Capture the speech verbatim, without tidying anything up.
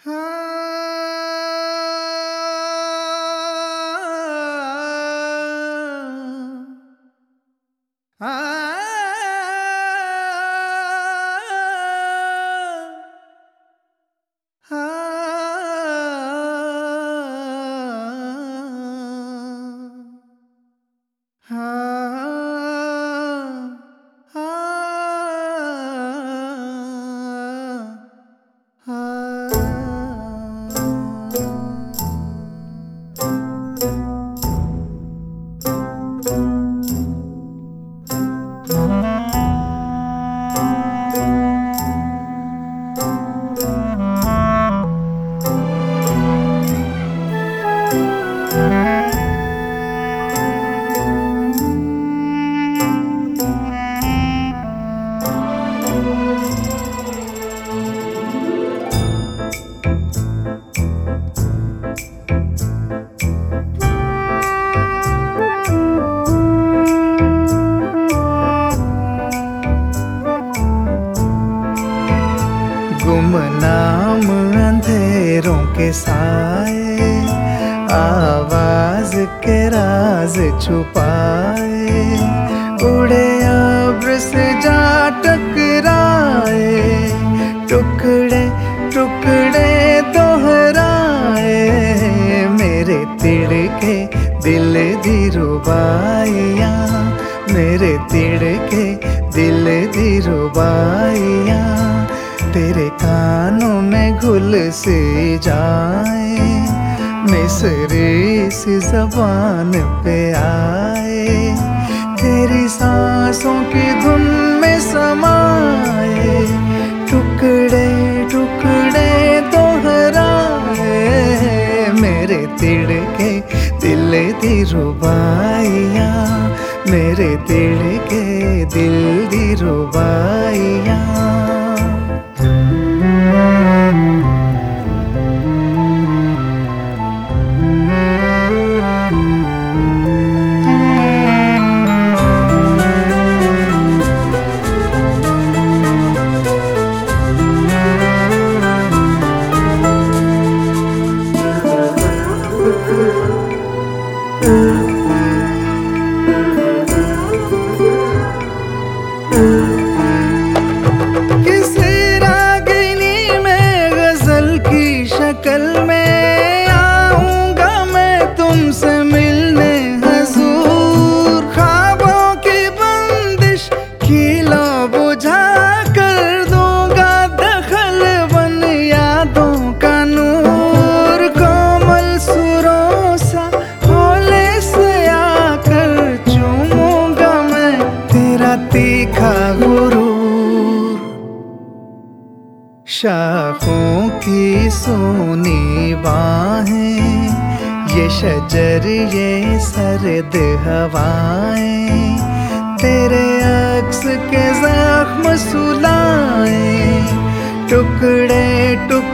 गुमनाम अंधेरों के साए, आवाज के राज छुपाए, उड़े अब्र से जा टकराए, टुकड़े टुकड़े दोहराए, मेरे तिड़के दिल दी रुबाइयाँ, मेरे तिड़के दिल दी रुबाइयाँ, तेरे कानों में घुल से जाए, मिसरी सी जबान पे आए, तेरी सांसों की धुन में समाए, टुकड़े टुकड़े दोहराए, मेरे तिड़के दिल दी रुबाइयाँ, मेरे तिड़के दिल दी रुबाइयाँ। किसी रागिनी में गजल की शक्ल में आऊंगा मैं तुमसे मिलने हजूर, ख्वाबों की बंदिश खिला बुझा कर दूंगा दखल बन यादों का नूर, कोमल सुरों सा भोले से आकर चूमूंगा मैं तेरा तीखा गुरूर, शाखों की सोनी बाहें, ये शजर ये सर्द हवाएं, तेरे अक्स के जख्म सुलाएं, टुकड़े टुकड़े